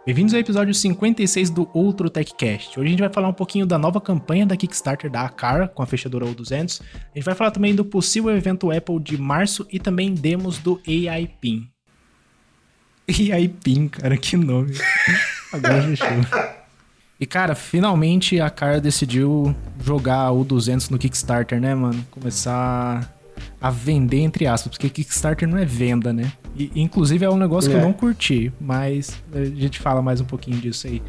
Bem-vindos ao episódio 56 do Outro TechCast. Hoje a gente vai falar um pouquinho da nova campanha da Kickstarter da Acar, com a fechadura O200. A gente vai falar também do possível evento Apple de março e também demos do AI Pin. AI Pin, cara, que nome. Agora já chegou. E, cara, finalmente a Acar decidiu jogar o O200 no Kickstarter, né, mano? Começar a vender, entre aspas, porque Kickstarter não é venda, né? E, inclusive, é um negócio que eu não curti, mas a gente fala mais um pouquinho disso aí.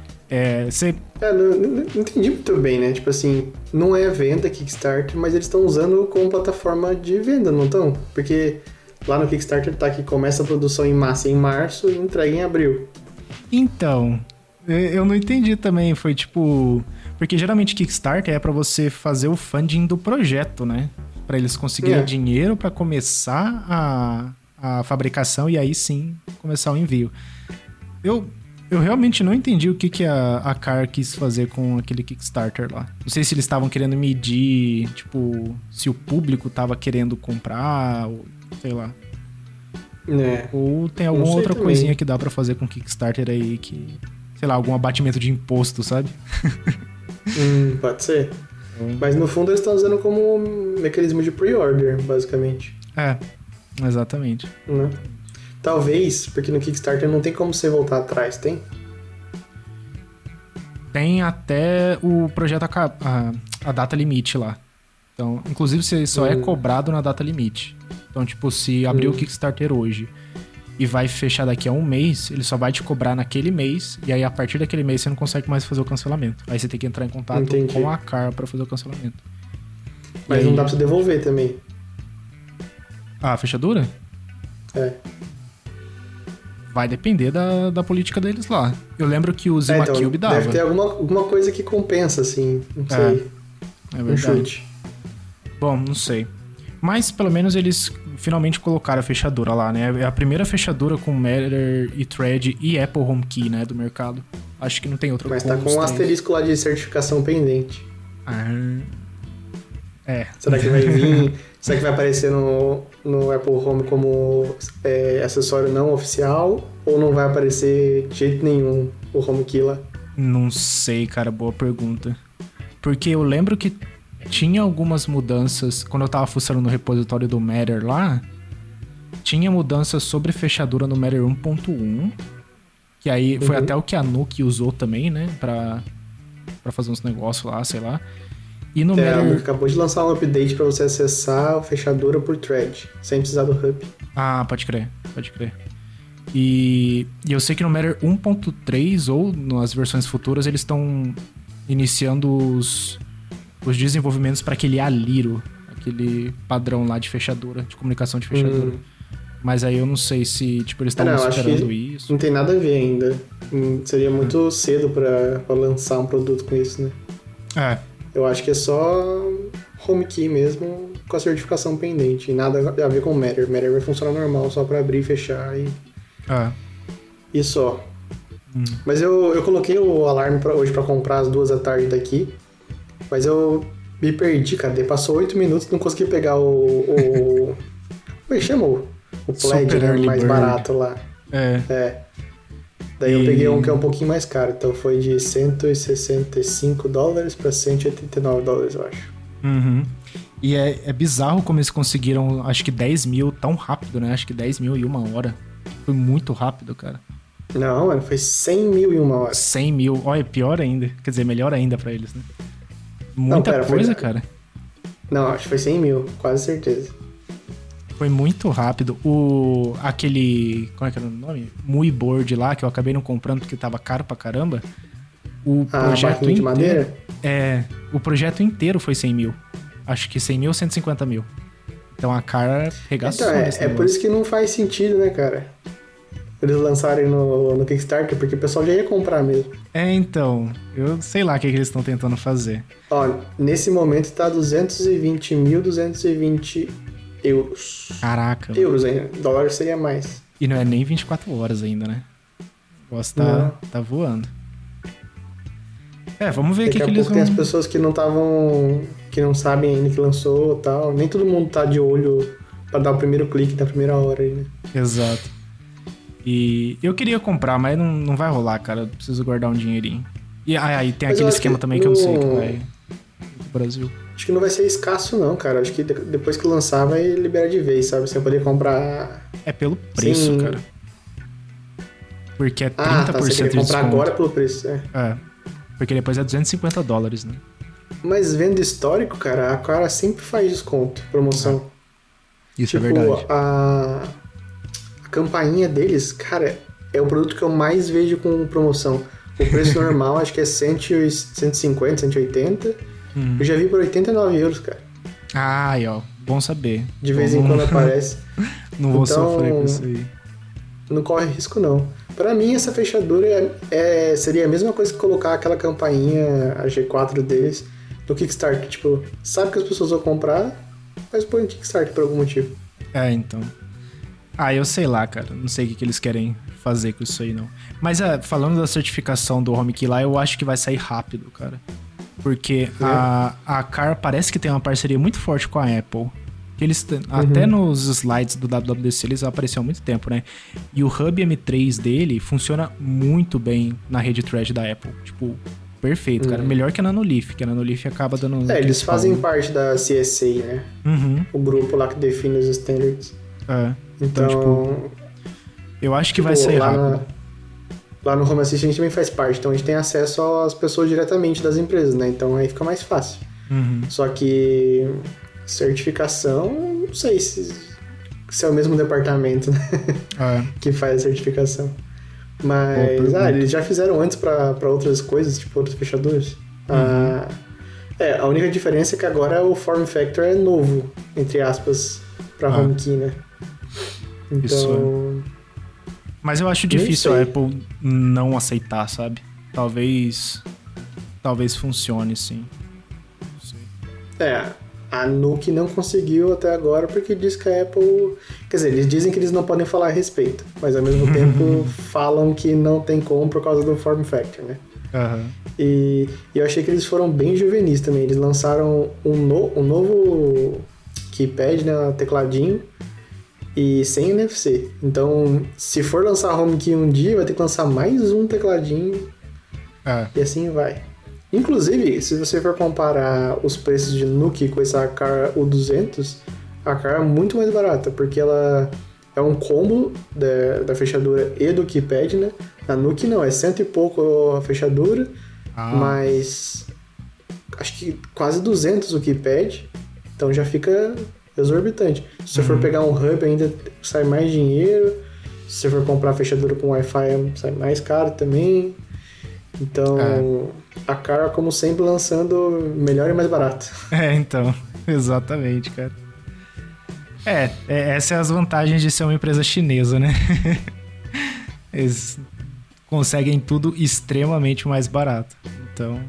Não entendi muito bem, né? Tipo assim, não é venda Kickstarter, mas eles estão usando como plataforma de venda, não estão? Porque lá no Kickstarter tá que começa a produção em massa em março e entrega em abril. Então, eu não entendi também, foi tipo... Porque geralmente Kickstarter é pra você fazer o funding do projeto, né? Pra eles conseguirem dinheiro pra começar a fabricação e aí sim começar o envio. Eu realmente não entendi o que a Acar quis fazer com aquele Kickstarter lá. Não sei se eles estavam querendo medir, tipo, se o público tava querendo comprar, ou sei lá. Ou tem alguma outra coisinha que dá pra fazer com Kickstarter aí que... Sei lá, algum abatimento de imposto, sabe? Pode ser. Mas no fundo eles estão usando como um mecanismo de pre-order, basicamente. Exatamente. Né? Talvez, porque no Kickstarter não tem como você voltar atrás, tem? Tem até o projeto, a data limite lá. Então, inclusive, você só é cobrado na data limite. Então, tipo, se abrir o Kickstarter hoje e vai fechar daqui a um mês, ele só vai te cobrar naquele mês, e aí a partir daquele mês você não consegue mais fazer o cancelamento. Aí você tem que entrar em contato com a Acar pra fazer o cancelamento. Mas não dá pra você devolver também. A fechadura? Vai depender da política deles lá. Eu lembro que o Zima Cube dava. Deve ter alguma coisa que compensa, assim. Não sei. É verdade. Bom, não sei. Mas pelo menos eles finalmente colocaram a fechadura lá, né? É a primeira fechadura com Matter e Thread e Apple HomeKey, né? Do mercado. Acho que não tem outra coisa. Mas tá com um asterisco lá de certificação pendente. Será que vai vir... Será que vai aparecer no Apple Home como acessório não oficial? Ou não vai aparecer de jeito nenhum o HomeKey lá? Não sei, cara. Boa pergunta. Porque eu lembro que tinha algumas mudanças, quando eu tava fuçando no repositório do Matter lá, tinha mudanças sobre fechadura no Matter 1.1, que aí foi até o que a Nuke usou também, né, pra fazer uns negócios lá, sei lá. E no Matter... A Nuke acabou de lançar um update pra você acessar a fechadura por thread, sem precisar do hub. Pode crer. E eu sei que no Matter 1.3 ou nas versões futuras eles estão iniciando os desenvolvimentos para aquele Aliro, aquele padrão lá de fechadura, de comunicação de fechadura. Mas aí eu não sei se eles estão esperando isso. Não tem nada a ver ainda. Seria muito cedo para lançar um produto com isso, né? Eu acho que é só HomeKey mesmo, com a certificação pendente. E nada a ver com o Matter. Matter vai funcionar normal, só para abrir e fechar e só. Mas eu coloquei o alarme hoje para comprar às 2 da tarde daqui. Mas eu me perdi, cara. Passou 8 minutos e não consegui pegar o como é que chama? O Pledge, né? Mais barato lá. Daí eu peguei um que é um pouquinho mais caro. Então foi de $165 para $189, eu acho. E é bizarro como eles conseguiram, acho que 10 mil tão rápido, né? Acho que 10 mil em uma hora. Foi muito rápido, cara. Não, mano, foi 100 mil em uma hora. 100 mil. Olha, pior ainda. Quer dizer, melhor ainda pra eles, né? Muita coisa, cara. Não, acho que foi 100 mil, quase certeza. Foi muito rápido. Aquele... Como é que era o nome? Muiboard lá, que eu acabei não comprando porque tava caro pra caramba. O projeto inteiro... de madeira? O projeto inteiro foi 100 mil. Acho que 100 mil, 150 mil. Então a cara regaçou nesse negócio. Por isso que não faz sentido, né, cara? Eles lançarem no Kickstarter, porque o pessoal já ia comprar mesmo. Então, eu sei lá o que eles estão tentando fazer. Ó, nesse momento tá 220.220 euros. Caraca. Euros ainda, dólar seria mais. E não é nem 24 horas ainda, né? O negócio tá voando. Vamos ver o que eles vão... Tem as pessoas que não sabem ainda que lançou e tal. Nem todo mundo tá de olho pra dar o primeiro clique na primeira hora aí, né? Exato. E eu queria comprar, mas não vai rolar, cara. Eu preciso guardar um dinheirinho. E aí tem aquele esquema também que eu não sei que vai no Brasil. Acho que não vai ser escasso, não, cara. Acho que depois que lançar vai liberar de vez, sabe? Você vai poder comprar... É pelo preço, cara. Porque é 30% tá. Você quer de comprar desconto. agora pelo preço, É. Porque depois é $250, né? Mas vendo histórico, cara, a cara sempre faz desconto, promoção. Isso é verdade. A campainha deles, cara, é o produto que eu mais vejo com promoção. O preço normal acho que é 150, 180. Eu já vi por €89, cara. Aí, ó. Bom saber. De vez em quando aparece. Não vou sofrer com isso aí. Não corre risco, não. Pra mim, essa fechadura seria a mesma coisa que colocar aquela campainha, a G4 deles, no Kickstarter. Tipo, sabe que as pessoas vão comprar, mas põe no Kickstarter por algum motivo. Então. Eu sei lá, cara. Não sei o que eles querem fazer com isso aí, não. Mas falando da certificação do HomeKey lá, eu acho que vai sair rápido, cara. Porque a Car parece que tem uma parceria muito forte com a Apple. Que eles, até nos slides do WWDC eles apareceram há muito tempo, né? E o Hub M3 dele funciona muito bem na rede Thread da Apple. Tipo, perfeito, cara. Melhor que a Nanolith, que a Nanolith acaba dando... eles fazem parte da CSA, né? O grupo lá que define os standards. Então, tipo... Eu acho que vai sair rápido. Lá no Home Assistant a gente também faz parte, então a gente tem acesso às pessoas diretamente das empresas, né? Então aí fica mais fácil. Só que... certificação, não sei se é o mesmo departamento, né? Que faz a certificação. Mas, eles já fizeram antes pra outras coisas, tipo outras fechaduras. A única diferença é que agora o form factor é novo, entre aspas, pra HomeKey, né? Então... Isso. Mas eu acho difícil a Apple não aceitar, sabe? Talvez funcione, sim. Não sei. A Nuke não conseguiu até agora porque diz que a Apple... Quer dizer, eles dizem que eles não podem falar a respeito, mas ao mesmo tempo falam que não tem como por causa do form factor, né? E eu achei que eles foram bem juvenis também. Eles lançaram um novo keypad, né, tecladinho, e sem NFC. Então, se for lançar a HomeKey um dia, vai ter que lançar mais um tecladinho. E assim vai. Inclusive, se você for comparar os preços de Nuke com essa Car U200, a Car é muito mais barata, porque ela é um combo da fechadura e do keypad, né? A Nuke não, é 100 e pouco a fechadura, mas acho que quase 200 o keypad, então já fica exorbitante. Se você for pegar um hub ainda sai mais dinheiro, se você for comprar a fechadura com Wi-Fi sai mais caro também. Então, a Car, como sempre, lançando melhor e mais barato. Então, exatamente, cara. Essas são as vantagens de ser uma empresa chinesa, né? Eles conseguem tudo extremamente mais barato. Então...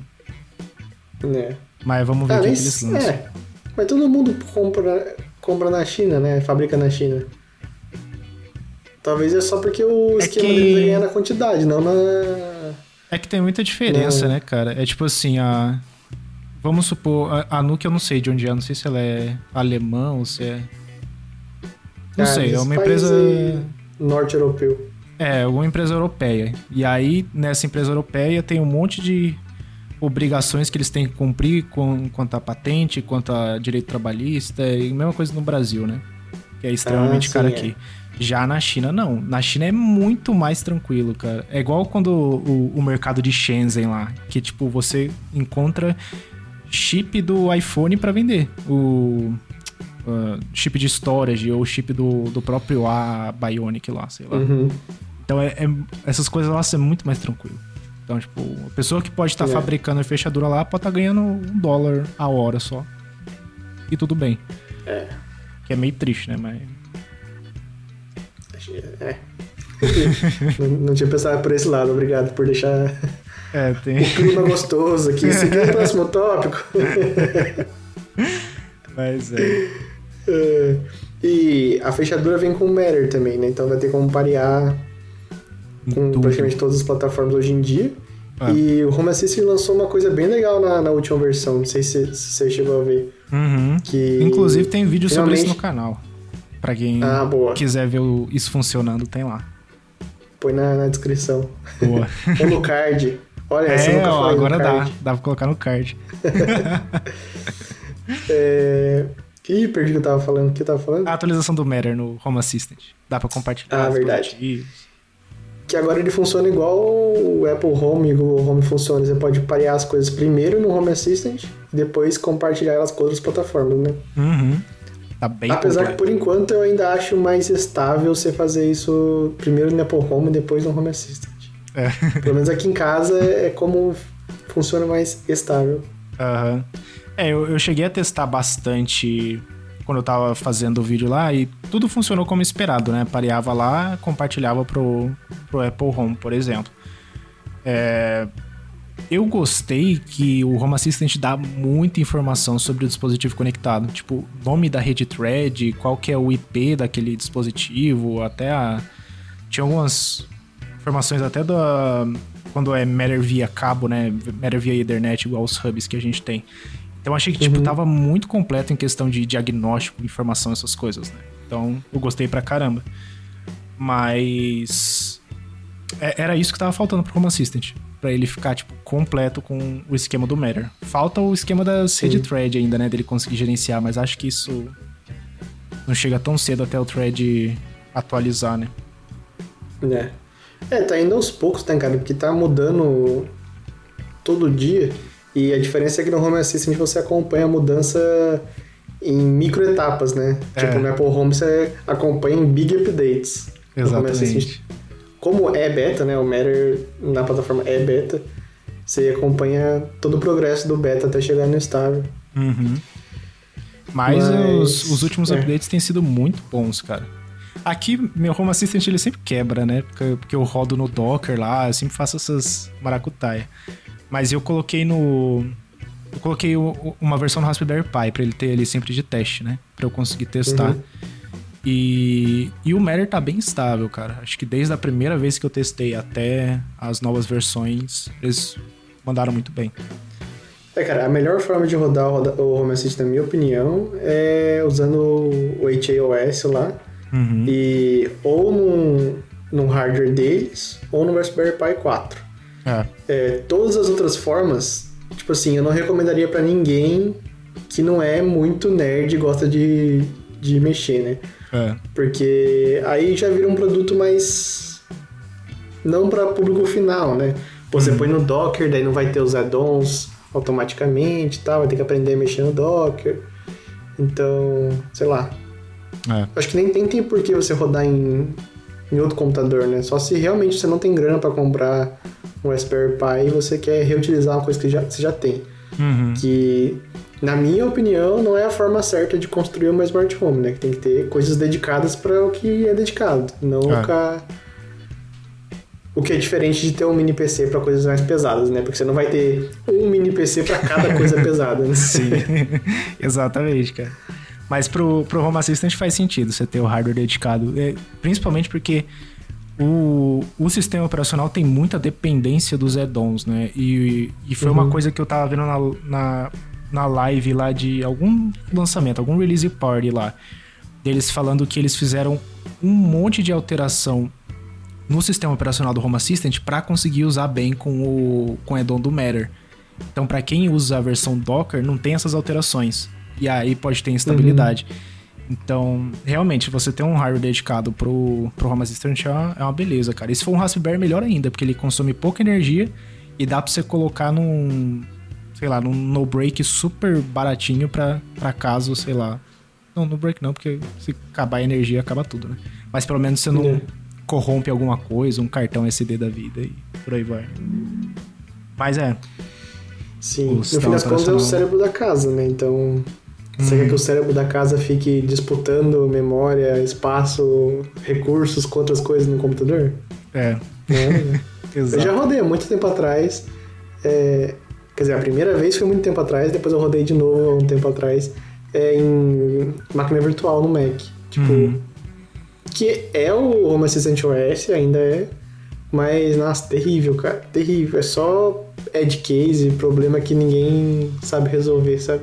Mas vamos ver o que eles lançam. Mas todo mundo compra na China, né? Fabrica na China. Talvez é só porque o esquema deles é ganhar na quantidade, não na... É que tem muita diferença, né, cara? É tipo assim, vamos supor, a Nuke eu não sei de onde é, não sei se ela é alemã ou se é... Não sei, é uma empresa... norte-europeu. Uma empresa europeia. E aí, nessa empresa europeia, tem um monte de obrigações que eles têm que cumprir quanto a patente, quanto a direito trabalhista, e a mesma coisa no Brasil, né? Que é extremamente caro aqui. Já na China, não. Na China é muito mais tranquilo, cara. É igual quando o mercado de Shenzhen lá, que, tipo, você encontra chip do iPhone pra vender. O chip de storage ou chip do próprio Bionic lá, sei lá. Então, essas coisas lá são muito mais tranquilo. Então, tipo, a pessoa que pode estar fabricando a fechadura lá pode estar ganhando $1 a hora só. E tudo bem. Que é meio triste, né? Mas... não tinha pensado por esse lado, obrigado por deixar tem... o clima gostoso aqui. Seguindo o próximo tópico. Mas e a fechadura vem com o Matter também, né? Então vai ter como parear com praticamente todas as plataformas hoje em dia. E o Home Assistant lançou uma coisa bem legal na última versão, não sei se você chegou a ver. Que inclusive tem vídeo sobre isso no canal. Pra quem boa. quiser ver isso funcionando, tem lá. Põe na descrição. Boa. Ou no card. Olha, essa eu nunca falei agora no card. dá pra colocar no card. Ih, perdi o que eu tava falando. O que eu tava falando? A atualização do Matter no Home Assistant. Dá pra compartilhar. Verdade. Que agora ele funciona igual o Apple Home e o Google Home funciona. Você pode parear as coisas primeiro no Home Assistant e depois compartilhar elas com outras plataformas, né? Uhum. Tá bem Apesar que, por enquanto, eu ainda acho mais estável você fazer isso primeiro no Apple Home e depois no Home Assistant. Pelo menos aqui em casa é como funciona mais estável. Uhum. Eu cheguei a testar bastante quando eu tava fazendo o vídeo lá e tudo funcionou como esperado, né? Pareava lá, compartilhava pro Apple Home, por exemplo. Eu gostei que o Home Assistant dá muita informação sobre o dispositivo conectado. Tipo, nome da rede thread, qual que é o IP daquele dispositivo, tinha algumas informações até quando é Matter via cabo, né? Matter via Ethernet, igual os hubs que a gente tem. Então achei que tipo, tava muito completo em questão de diagnóstico, informação, essas coisas, né? Então eu gostei pra caramba. Mas era isso que tava faltando pro Home Assistant, pra ele ficar tipo, completo com o esquema do Matter. Falta o esquema das rede thread ainda, né? Dele conseguir gerenciar, mas acho que isso não chega tão cedo até o thread atualizar, né? Tá indo aos poucos, né, cara? Porque tá mudando todo dia. E a diferença é que no Home Assistant você acompanha a mudança em microetapas, né? Tipo, no Apple Home você acompanha em big updates. Exatamente. Como é beta, né? O Matter na plataforma é beta. Você acompanha todo o progresso do beta até chegar no estável. Uhum. Mas os últimos updates têm sido muito bons, cara. Aqui, meu Home Assistant, ele sempre quebra, né? Porque eu rodo no Docker lá, eu sempre faço essas maracutaia. Mas eu coloquei uma versão no Raspberry Pi pra ele ter ali sempre de teste, né? Pra eu conseguir testar. E o Matter tá bem estável, cara. Acho que desde a primeira vez que eu testei até as novas versões, eles mandaram muito bem. Cara, a melhor forma de rodar o Home Assistant, na minha opinião, é usando o HAOS lá. E ou num hardware deles, ou no Raspberry Pi 4. Todas as outras formas, tipo assim, eu não recomendaria pra ninguém que não é muito nerd e gosta de mexer, né? Porque aí já vira um produto mais não pra público final, né? Você põe no Docker, daí não vai ter os add-ons automaticamente e tal, vai ter que aprender a mexer no Docker. Então, sei lá. Acho que nem tem por que você rodar em outro computador, né? Só se realmente você não tem grana pra comprar um Raspberry Pi e você quer reutilizar uma coisa que você já tem. Que, na minha opinião, não é a forma certa de construir uma Smart Home, né? Que tem que ter coisas dedicadas para o que é dedicado. Não o que é diferente de ter um mini PC para coisas mais pesadas, né? Porque você não vai ter um mini PC para cada coisa pesada, né? Sim, exatamente, cara. Mas pro Home Assistant faz sentido você ter o hardware dedicado. Principalmente porque o sistema operacional tem muita dependência dos add-ons, né? E foi uma coisa que eu tava vendo na live lá de algum lançamento, algum release party lá. Deles falando que eles fizeram um monte de alteração no sistema operacional do Home Assistant para conseguir usar bem com o add-on do Matter. Então, para quem usa a versão Docker, não tem essas alterações. E aí pode ter instabilidade. Então, realmente, você ter um hardware dedicado pro Home Assistant é uma beleza, cara. E se for um Raspberry, melhor ainda, porque ele consome pouca energia e dá pra você colocar num no-break super baratinho pra caso, sei lá... Não, no-break não, porque se acabar a energia, acaba tudo, né? Mas pelo menos você não corrompe alguma coisa, um cartão SD da vida e por aí vai. Mas Sim, no fim das contas é o cérebro da casa, né? Então... Você quer que o cérebro da casa fique disputando memória, espaço, recursos com outras coisas no computador? Exato. Eu já rodei há muito tempo atrás. Quer dizer, a primeira vez foi muito tempo atrás, depois eu rodei de novo há um tempo atrás em máquina virtual no Mac. Tipo, que é o Home Assistant OS, ainda é. Mas, nossa, terrível, cara. Terrível. É só edge case, problema que ninguém sabe resolver, sabe?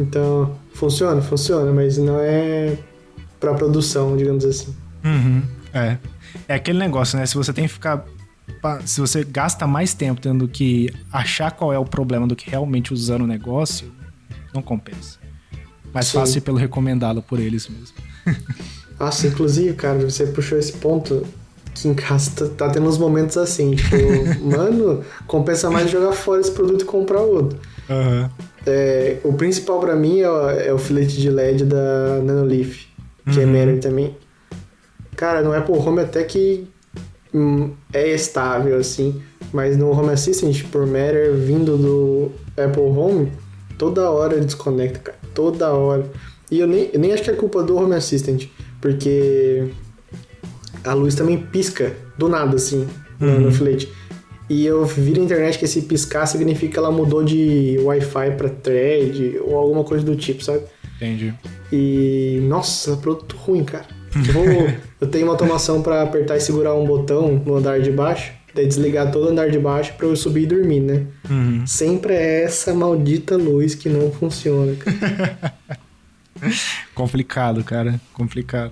Então, funciona, mas não é pra produção, digamos assim. É aquele negócio, né? Se você tem que ficar... Se você gasta mais tempo tendo que achar qual é o problema do que realmente usando o negócio, não compensa. Mais fácil pelo recomendado por eles mesmo. Nossa, inclusive, cara, você puxou esse ponto que em casa tá tendo uns momentos assim, tipo, mano, compensa mais jogar fora esse produto e comprar outro. Uhum. O principal pra mim é o filete de LED da Nanoleaf, que é Matter também. Cara, no Apple Home até que é estável, assim, mas no Home Assistant, por Matter vindo do Apple Home, toda hora ele desconecta, cara, toda hora. E eu nem acho que é culpa do Home Assistant, porque a luz também pisca do nada, assim, no filete. E eu vi na internet que esse piscar significa que ela mudou de Wi-Fi pra Thread ou alguma coisa do tipo, sabe? Entendi. E, nossa, produto ruim, cara. Eu tenho uma automação pra apertar e segurar um botão no andar de baixo, daí desligar todo o andar de baixo pra eu subir e dormir, né? Sempre é essa maldita luz que não funciona, cara. Complicado, cara. Complicado.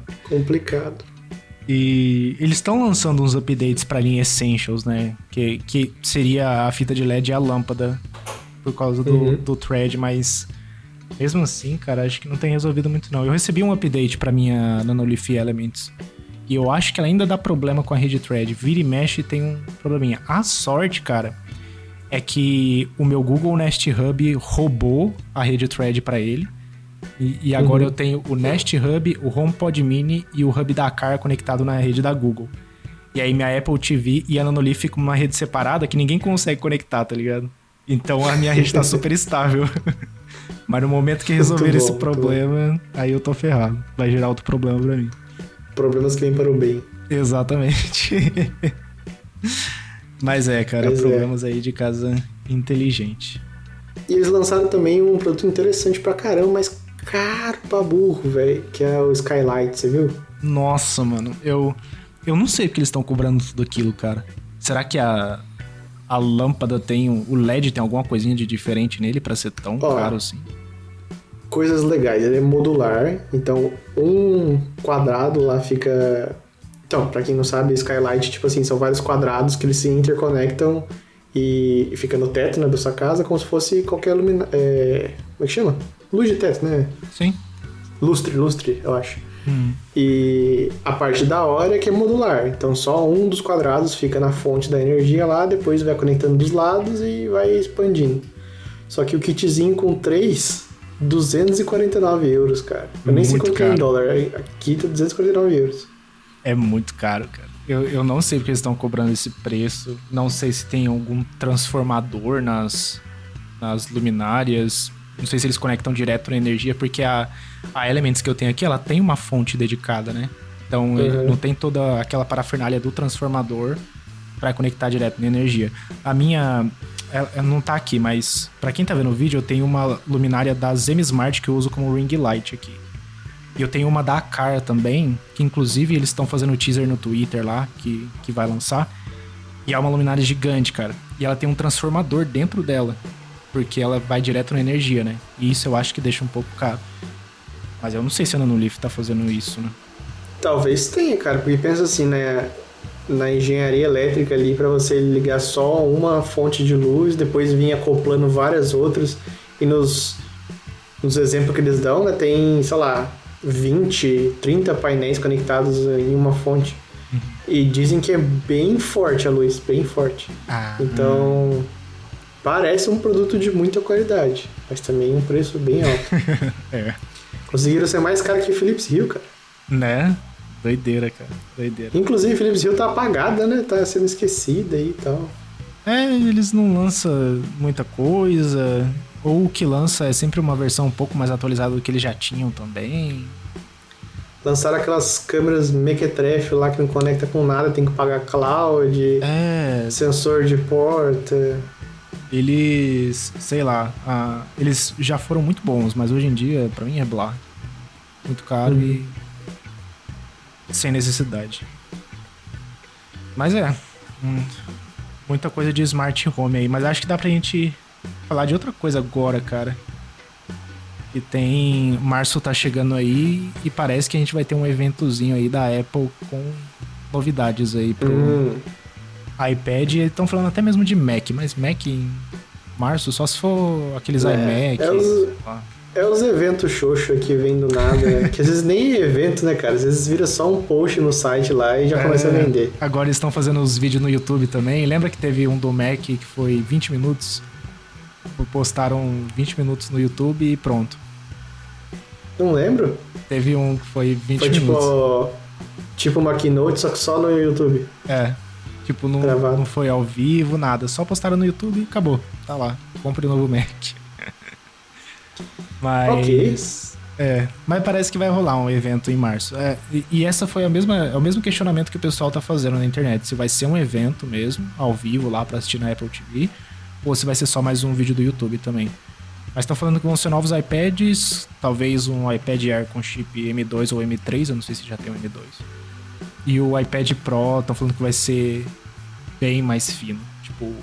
E eles estão lançando uns updates pra linha Essentials, né? Que seria a fita de LED e a lâmpada por causa do thread, mas mesmo assim, cara, acho que não tem resolvido muito não. Eu recebi um update pra minha Nanoleaf Elements e eu acho que ela ainda dá problema com a rede thread. Vira e mexe e tem um probleminha. A sorte, cara, é que o meu Google Nest Hub roubou a rede thread pra ele. E agora eu tenho o Nest Hub, o HomePod Mini e o Hub da Car conectado na rede da Google. E aí minha Apple TV e a Nanoleaf ficam numa rede separada que ninguém consegue conectar, tá ligado? Então a minha rede tá super estável. Mas no momento que resolver esse problema, aí eu tô ferrado. Vai gerar outro problema pra mim. Problemas que vêm para o bem. Exatamente. Mas cara, problemas aí de casa inteligente. E eles lançaram também um produto interessante pra caramba, mas caro pra burro, velho, que é o Skylight, você viu? Nossa, mano, eu não sei porque eles estão cobrando tudo aquilo, cara. Será que a lâmpada tem... O LED tem alguma coisinha de diferente nele pra ser tão caro assim? Coisas legais, ele é modular, então um quadrado lá fica... Então, pra quem não sabe, Skylight, tipo assim, são vários quadrados que eles se interconectam e fica no teto, né, da sua casa, como se fosse qualquer como é que chama? Luz de teto, né? Sim. Lustre, eu acho. E a parte da hora é que é modular. Então só um dos quadrados fica na fonte da energia lá, depois vai conectando dos lados e vai expandindo. Só que o kitzinho com 3, 249 euros, cara. Eu nem sei quanto é em dólar. Aqui tá 249 euros. É muito caro, cara. Eu não sei porque eles estão cobrando esse preço. Não sei se tem algum transformador nas luminárias. Não sei se eles conectam direto na energia, porque a Elements que eu tenho aqui, ela tem uma fonte dedicada, né? Então não tem toda aquela parafernália do transformador para conectar direto na energia. A minha, ela não tá aqui, mas para quem tá vendo o vídeo, eu tenho uma luminária da Zemismart que eu uso como ring light aqui. E eu tenho uma da Acar também, que inclusive eles estão fazendo teaser no Twitter lá, que vai lançar. E é uma luminária gigante, cara. E ela tem um transformador dentro dela, porque ela vai direto na energia, né? E isso eu acho que deixa um pouco caro. Mas eu não sei se a Nanoleaf tá fazendo isso, né? Talvez tenha, cara, porque pensa assim, né? Na engenharia elétrica ali, pra você ligar só uma fonte de luz, depois vir acoplando várias outras. E nos exemplos que eles dão, né? Tem, sei lá, 20, 30 painéis conectados em uma fonte. E dizem que é bem forte a luz, bem forte. Então, parece um produto de muita qualidade, mas também um preço bem alto. Conseguiram ser mais caro que o Philips Hue, cara. Né? Doideira, cara. Doideira. Inclusive, a Philips Hue tá apagada, né? Tá sendo esquecida aí e tal. Eles não lançam muita coisa. Ou o que lança é sempre uma versão um pouco mais atualizada do que eles já tinham também. Lançaram aquelas câmeras mequetrefe lá que não conecta com nada, tem que pagar cloud, sensor de porta. Eles, sei lá, eles já foram muito bons, mas hoje em dia, pra mim, é blá. Muito caro e sem necessidade. Mas muita coisa de smart home aí, mas acho que dá pra gente falar de outra coisa agora, cara. Que março tá chegando aí e parece que a gente vai ter um eventozinho aí da Apple com novidades aí pro iPad. Estão falando até mesmo de Mac, mas Mac em março só se for aqueles iMac. É os eventos xoxo que vem do nada, né? Que às vezes nem é evento, né, cara? Às vezes vira só um post no site lá e já começa a vender. Agora eles estão fazendo os vídeos no YouTube também. Lembra que teve um do Mac que foi 20 minutos? Postaram 20 minutos no YouTube e pronto. Não lembro. Teve um que foi 20 minutos. Tipo uma keynote, só que só no YouTube. Tipo, não foi ao vivo, nada. Só postaram no YouTube e acabou. Tá lá. Compre o novo Mac. Mas... mas parece que vai rolar um evento em março. E essa foi é o mesmo questionamento que o pessoal tá fazendo na internet. Se vai ser um evento mesmo, ao vivo lá pra assistir na Apple TV, ou se vai ser só mais um vídeo do YouTube também. Mas estão falando que vão ser novos iPads, talvez um iPad Air com chip M2 ou M3, eu não sei se já tem um M2. E o iPad Pro, estão falando que vai ser bem mais fino, tipo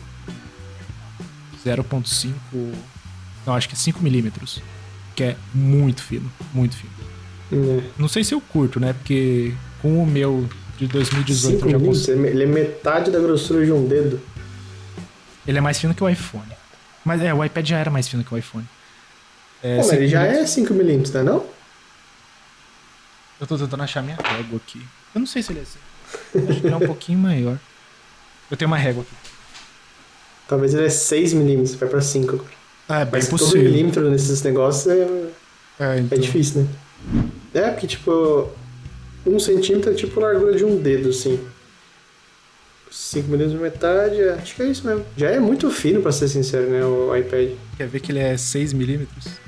0.5, não, acho que é 5mm, que é muito fino, muito fino. Não sei se eu curto, né, porque com o meu de 2018 5 eu já consigo... Ele é metade da grossura de um dedo. Ele é mais fino que o iPhone. Mas o iPad já era mais fino que o iPhone. Mas ele já é 5mm, não é não? Eu tô tentando achar minha régua aqui. Eu não sei se ele é assim. Acho que ele é um pouquinho maior. Eu tenho uma régua aqui. Talvez ele é 6mm, vai pra 5 agora. Bem possível. Todo milímetro nesses negócios então... é difícil, né? Porque tipo, 1 centímetro é tipo a largura de um dedo, assim. 5mm metade, acho que é isso mesmo. Já é muito fino, pra ser sincero, né, o iPad. Quer ver que ele é 6mm?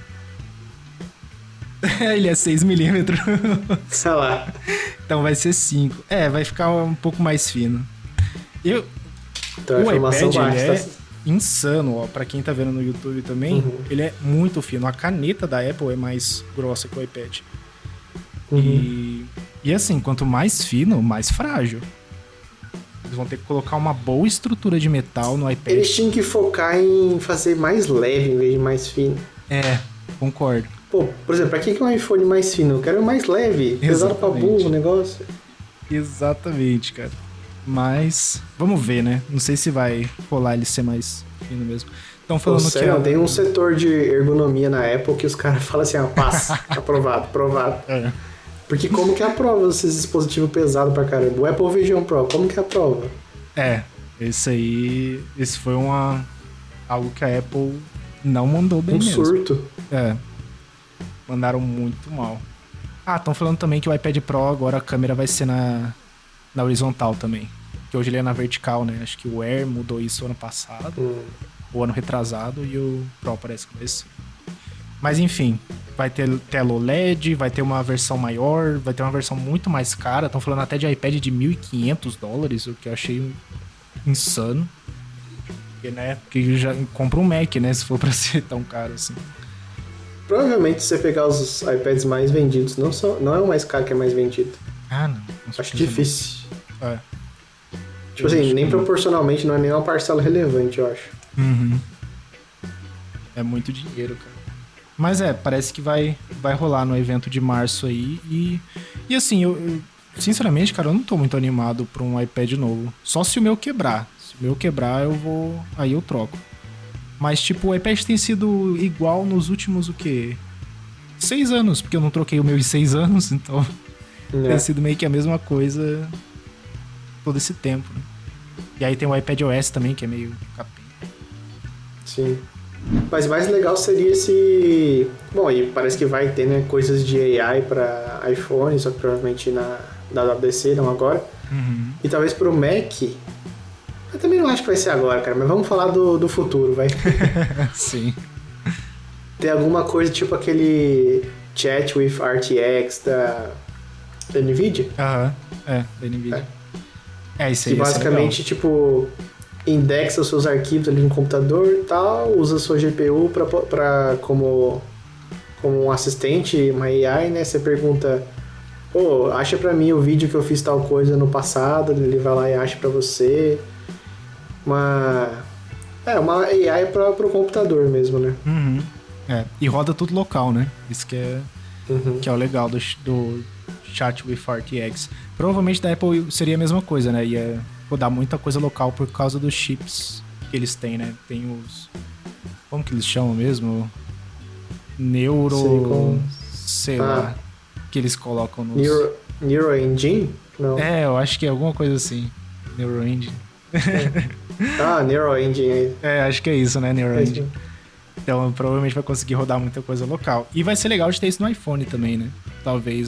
Ele é 6mm. Sei lá. Então vai ser 5. Vai ficar um pouco mais fino. Então, o iPad é insano, ó. Pra quem tá vendo no YouTube também, ele é muito fino. A caneta da Apple é mais grossa que o iPad. E assim, quanto mais fino, mais frágil. Eles vão ter que colocar uma boa estrutura de metal no iPad. Eles tinham que focar em fazer mais leve em vez de mais fino. Concordo. Pô, por exemplo, pra que é um iPhone mais fino? Eu quero mais leve, pesado pra burro o negócio. Exatamente, cara. Mas, vamos ver, né? Não sei se vai rolar ele ser mais fino mesmo. Estão falando que... Tem um setor de ergonomia na Apple que os caras falam assim, passa, aprovado. Porque como que aprova esses dispositivos pesados pra caramba? O Apple Vision Pro, como que aprova? Esse foi algo que a Apple não mandou bem mesmo. Surto. Mandaram muito mal. Estão falando também que o iPad Pro agora a câmera vai ser na horizontal também. Que hoje ele é na vertical, né? Acho que o Air mudou isso ano passado, ou ano retrasado, e o Pro parece que vai ser. Mas enfim, vai ter tela OLED, vai ter uma versão maior, vai ter uma versão muito mais cara. Estão falando até de iPad de $1.500, o que eu achei insano. Porque já compra um Mac, né? Se for pra ser tão caro assim. Provavelmente se você pegar os iPads mais vendidos, não é o mais caro que é mais vendido. Não. Acho difícil. Tipo assim, nem proporcionalmente não é nem uma parcela relevante, eu acho. É muito dinheiro, cara. Mas parece que vai rolar no evento de março aí. E assim, eu sinceramente, cara, eu não tô muito animado pra um iPad novo. Só se o meu quebrar. Se o meu quebrar, aí eu troco. Mas tipo, o iPad tem sido igual nos últimos, 6 anos. Porque eu não troquei o meu em 6 anos, então tem sido meio que a mesma coisa todo esse tempo, né? E aí tem o iPad OS também, que é meio capim. Sim. Mas mais legal seria esse... Bom, e parece que vai ter, né, coisas de AI para iPhone, só que provavelmente na WWDC, não agora. E talvez pro Mac... Eu também não acho que vai ser agora, cara, mas vamos falar do futuro, vai. Sim. Tem alguma coisa tipo aquele Chat with RTX da NVIDIA? Da NVIDIA. Isso aí. Que basicamente, tipo... indexa os seus arquivos ali no computador e tal, usa a sua GPU como um assistente, uma AI, né? Você pergunta, acha pra mim o vídeo que eu fiz tal coisa no passado, ele vai lá e acha pra você. Uma AI pro computador mesmo, né? E roda tudo local, né? Isso que é o legal do Chat with RTX. Provavelmente da Apple seria a mesma coisa, né? Ia rodar muita coisa local por causa dos chips que eles têm, né? Tem os... Como que eles chamam mesmo? Sei lá. Que eles colocam nos... Neural Engine? Não. Eu acho que é alguma coisa assim. Neural Engine. Neural Engine. Acho que é isso, né? Neural Engine. Então, provavelmente vai conseguir rodar muita coisa local. E vai ser legal de ter isso no iPhone também, né? Talvez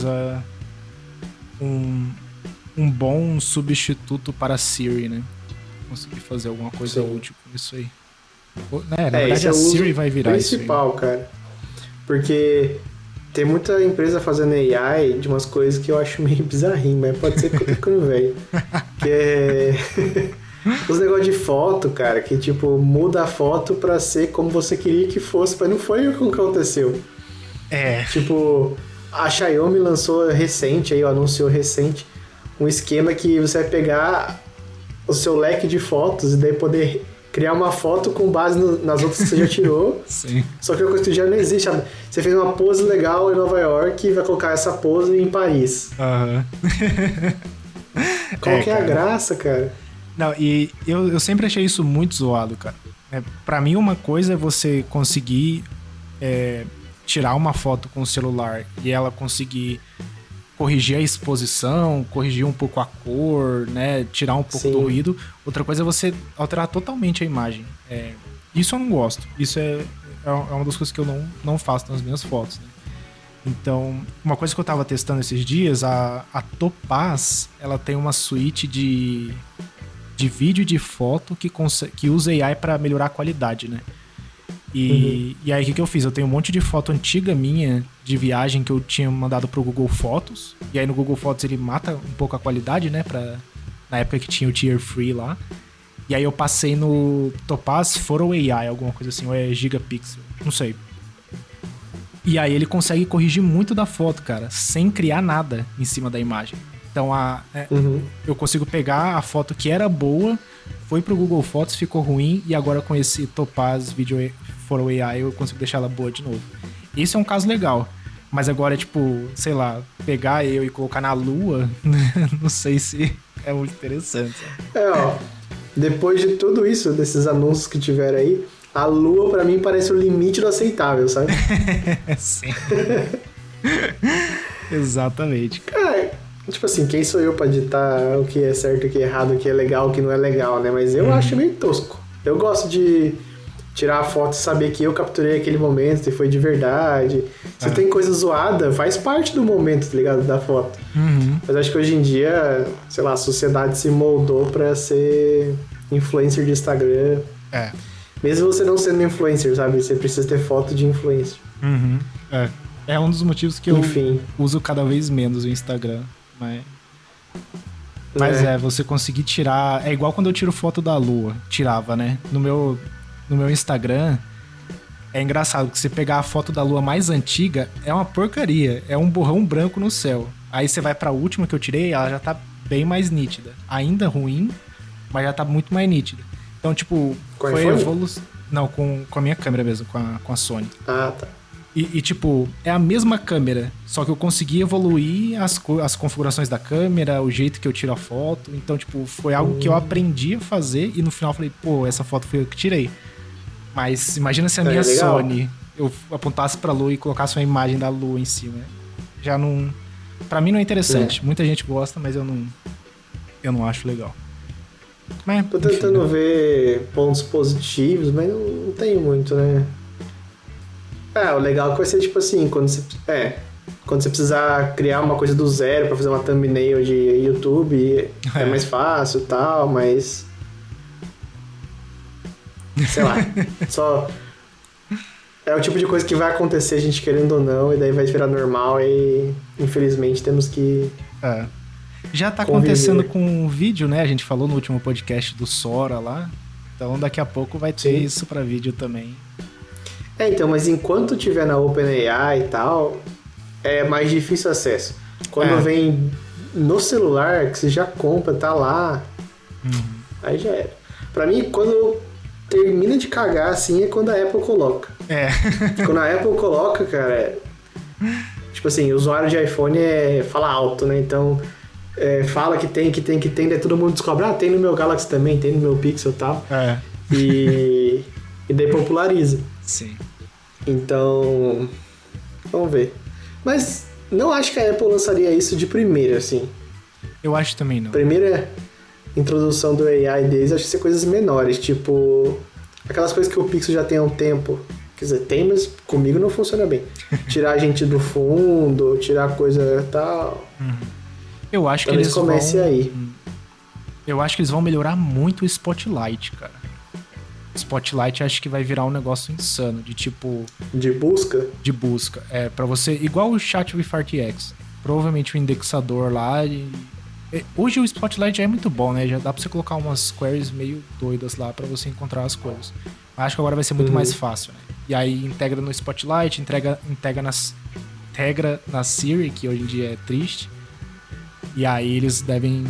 um bom substituto para a Siri, né? Conseguir fazer alguma coisa útil com isso aí. Na verdade, a Siri vai virar principal, isso aí. Cara. Porque tem muita empresa fazendo AI de umas coisas que eu acho meio bizarrinho, mas pode ser que eu tô ficando velho. Que é... Os negócios de foto, cara, que tipo, muda a foto pra ser como você queria que fosse, mas não foi o que aconteceu. Tipo, a Xiaomi lançou recente, anunciou recente, um esquema que você vai pegar o seu leque de fotos e daí poder criar uma foto com base nas outras que você já tirou. Sim. Só que a coisa que já não existe, sabe? Você fez uma pose legal em Nova York e vai colocar essa pose em Paris. Qual que é a graça, cara? Não, e eu sempre achei isso muito zoado, cara. Pra mim, uma coisa é você conseguir tirar uma foto com o celular e ela conseguir corrigir a exposição, corrigir um pouco a cor, né? Tirar um pouco do ruído. Outra coisa é você alterar totalmente a imagem. Isso eu não gosto. Isso é uma das coisas que eu não faço nas minhas fotos, né? Então, uma coisa que eu tava testando esses dias, a Topaz, ela tem uma suíte de vídeo e de foto que usa AI para melhorar a qualidade, né? E aí, o que eu fiz? Eu tenho um monte de foto antiga minha de viagem que eu tinha mandado pro Google Fotos. E aí, no Google Fotos, ele mata um pouco a qualidade, né? Na época que tinha o Tier Free lá. E aí, eu passei no Topaz Photo AI, alguma coisa assim, ou é Gigapixel, não sei. E aí, ele consegue corrigir muito da foto, cara, sem criar nada em cima da imagem. Então, eu consigo pegar a foto que era boa, foi pro Google Fotos, ficou ruim, e agora com esse Topaz Video Photo AI eu consigo deixar ela boa de novo. Esse é um caso legal. Mas agora, tipo, sei lá, pegar eu e colocar na Lua, não sei se é muito interessante. Depois de tudo isso, desses anúncios que tiveram aí, a Lua pra mim parece o limite do aceitável, sabe? Sim. Exatamente. Cara, tipo assim, quem sou eu pra ditar o que é certo, o que é errado, o que é legal, o que não é legal, né? Mas eu acho meio tosco. Eu gosto de tirar a foto e saber que eu capturei aquele momento e foi de verdade. Se tem coisa zoada, faz parte do momento, tá ligado? Da foto. Mas acho que hoje em dia, sei lá, a sociedade se moldou pra ser influencer de Instagram. Mesmo você não sendo influencer, sabe? Você precisa ter foto de influencer. É um dos motivos que eu uso cada vez menos o Instagram. Mas você conseguir tirar... É igual quando eu tiro foto da Lua. Tirava, né? No meu Instagram, é engraçado que você pegar a foto da Lua mais antiga, é uma porcaria. É um borrão branco no céu. Aí você vai pra última que eu tirei, ela já tá bem mais nítida. Ainda ruim, mas já tá muito mais nítida. Então, tipo, foi evolução... Não, com a minha câmera mesmo, com a Sony. Tá. E, tipo, é a mesma câmera, só que eu consegui evoluir as configurações da câmera, o jeito que eu tiro a foto. Então, tipo, foi algo que eu aprendi a fazer e no final eu falei, pô, essa foto foi eu que tirei. Mas imagina se a minha Sony, eu apontasse pra Lua e colocasse uma imagem da Lua em cima. Já não... Pra mim não é interessante. Muita gente gosta, mas eu não acho legal. Mas, tô tentando ver pontos positivos, mas não tenho muito, né? O legal é que vai ser tipo assim, quando você precisar criar uma coisa do zero pra fazer uma thumbnail de YouTube, é mais fácil e tal, mas... Sei lá, só... É o tipo de coisa que vai acontecer, a gente querendo ou não, e daí vai virar normal e, infelizmente, temos que... Já tá acontecendo com o vídeo, né? A gente falou no último podcast do Sora lá, então daqui a pouco vai ter isso pra vídeo também. Então, mas enquanto tiver na OpenAI e tal, é mais difícil acesso. Quando vem no celular, que você já compra, tá lá, aí já era. Pra mim, quando termina de cagar, assim, é quando a Apple coloca. Quando a Apple coloca, cara, Tipo assim, o usuário de iPhone fala alto, né? Então, fala que tem, daí todo mundo descobre, tem no meu Galaxy também, tem no meu Pixel e tal. E daí populariza. Sim. Então, vamos ver. Mas não acho que a Apple lançaria isso de primeira, assim. Eu acho também não. Primeira introdução do AI deles, acho que ser coisas menores, tipo aquelas coisas que o Pixel já tem há um tempo. Quer dizer, tem, mas comigo não funciona bem. Tirar a gente do fundo, tirar coisa e tal. Eu acho Talvez que eles comece vão... aí. Eu acho que eles vão melhorar muito o Spotlight, cara. Spotlight acho que vai virar um negócio insano, de tipo... De busca? De busca. Pra você... Igual o Chat with RTX. Provavelmente o indexador lá... Hoje o Spotlight já é muito bom, né? Já dá pra você colocar umas queries meio doidas lá pra você encontrar as coisas. Acho que agora vai ser muito mais fácil, né? E aí integra no Spotlight, integra na Siri, que hoje em dia é triste. E aí eles devem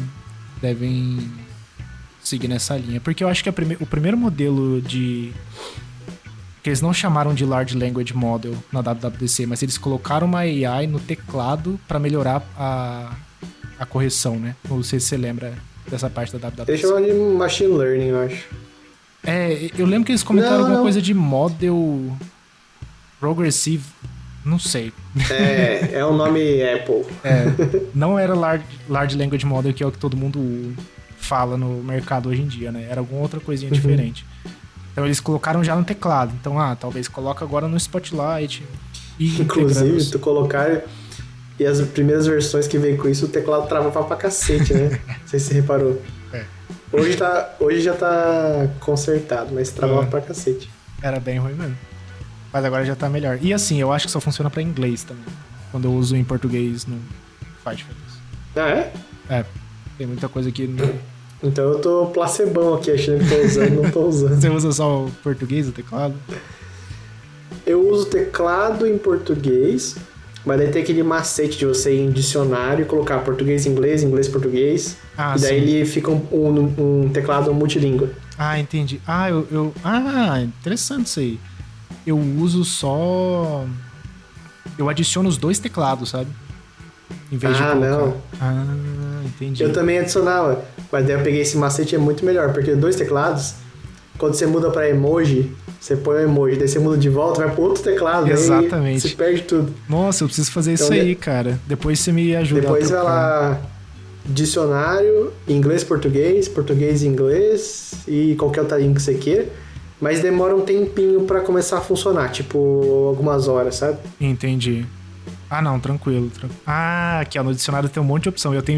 seguir nessa linha. Porque eu acho que o primeiro modelo que eles não chamaram de Large Language Model na WWDC, mas eles colocaram uma AI no teclado pra melhorar a correção, né? Não sei se você lembra dessa parte da WWDC. Eles chamam de Machine Learning, eu acho. Eu lembro que eles comentaram alguma coisa de Model Progressive, não sei. É o nome Apple. Não era Large Language Model, que é o que todo mundo fala no mercado hoje em dia, né? Era alguma outra coisinha diferente. Então eles colocaram já no teclado. Então, talvez coloca agora no Spotlight. Inclusive, tu colocar... E as primeiras versões que veio com isso, o teclado travava pra cacete, né? Não sei se você reparou. Hoje já tá consertado, mas travava pra cacete. Era bem ruim mesmo. Mas agora já tá melhor. E assim, eu acho que só funciona pra inglês também. Quando eu uso em português, não faz diferença. Ah, é? Tem muita coisa que não... Então eu tô placebão aqui, achando que tô usando, não tô usando. Você usa só o português, o teclado? Eu uso teclado em português... Mas daí tem aquele macete de você ir em dicionário e colocar português, inglês, inglês, português. E daí sim. ele fica um teclado multilíngua. Entendi. Interessante isso aí. Eu uso só... Eu adiciono os dois teclados, sabe? Em vez de colocar... Não. Entendi. Eu também adicionava. Mas daí eu peguei esse macete, é muito melhor. Porque dois teclados, quando você muda pra emoji... Você põe o emoji, daí você muda de volta, vai pro outro teclado. Exatamente. Aí você perde tudo. Nossa, eu preciso fazer isso aí, cara. Depois você me ajuda Depois vai lá, dicionário, inglês, português, português, inglês e qualquer outra língua que você queira. Mas demora um tempinho pra começar a funcionar, tipo algumas horas, sabe? Entendi. Não, tranquilo. Aqui ó, no dicionário tem um monte de opção. Eu tenho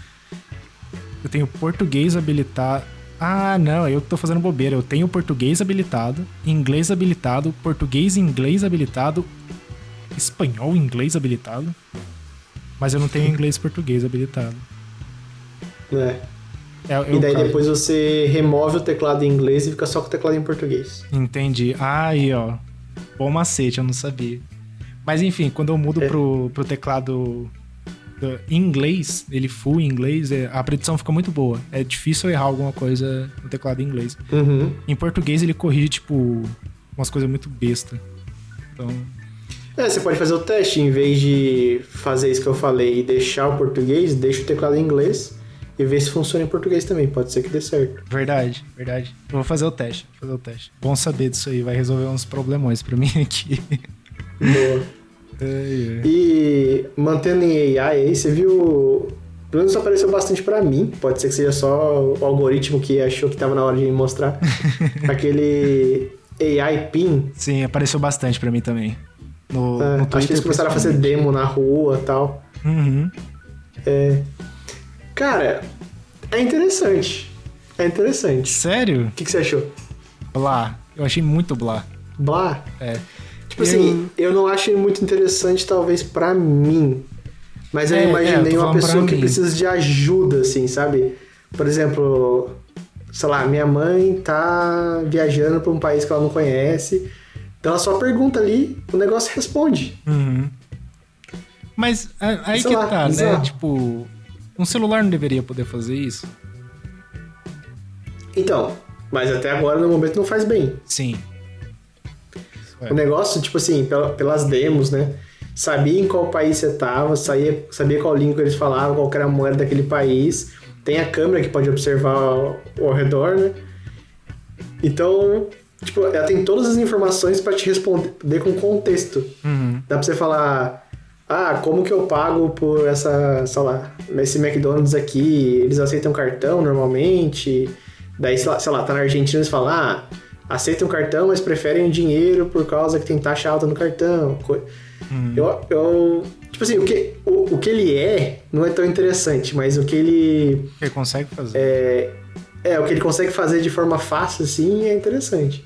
português habilitado... não, eu que tô fazendo bobeira. Eu tenho português habilitado, inglês habilitado, português e inglês habilitado, espanhol e inglês habilitado, mas eu não tenho inglês e português habilitado. E daí depois você remove o teclado em inglês e fica só com o teclado em português. Entendi. Aí, ó. Bom macete, eu não sabia. Mas enfim, quando eu mudo pro teclado... em inglês, ele full em inglês, a predição fica muito boa. É difícil errar alguma coisa no teclado em inglês. Em português ele corrige, tipo, umas coisas muito besta. Então... você pode fazer o teste, em vez de fazer isso que eu falei e deixar o português, deixa o teclado em inglês e ver se funciona em português também. Pode ser que dê certo. Verdade. Eu vou fazer o teste. Bom saber disso aí, vai resolver uns problemões pra mim aqui. Boa. E mantendo em AI aí, você viu... Pelo menos apareceu bastante pra mim. Pode ser que seja só o algoritmo que achou que tava na hora de me mostrar. Aquele AI Pin. Sim, apareceu bastante pra mim também. No acho que eles começaram a fazer demo na rua e tal. Cara, é interessante. Sério? O que você achou? Blá. Eu achei muito blá. Blá? Tipo assim, eu não acho muito interessante talvez pra mim. Mas eu imaginei uma pessoa que precisa de ajuda, assim, sabe? Por exemplo, sei lá, minha mãe tá viajando pra um país que ela não conhece. Então ela só pergunta ali, o negócio responde. Mas aí sei que lá, tá, né? Tipo, um celular não deveria poder fazer isso? Então, mas até agora no momento não faz bem. Sim. O negócio, tipo assim, pelas demos, né? sabia em qual país você tava, sabia qual língua eles falavam, qual era a moeda daquele país. Tem a câmera que pode observar ao redor, né? Então, tipo, ela tem todas as informações pra te responder com contexto. Dá pra você falar, como que eu pago por essa, sei lá, esse McDonald's aqui, eles aceitam cartão normalmente? Daí, sei lá, tá na Argentina, eles falam, aceitam cartão, mas preferem dinheiro por causa que tem taxa alta no cartão. Tipo assim, o que ele não é tão interessante, mas o que ele consegue fazer. O que ele consegue fazer de forma fácil, assim, é interessante.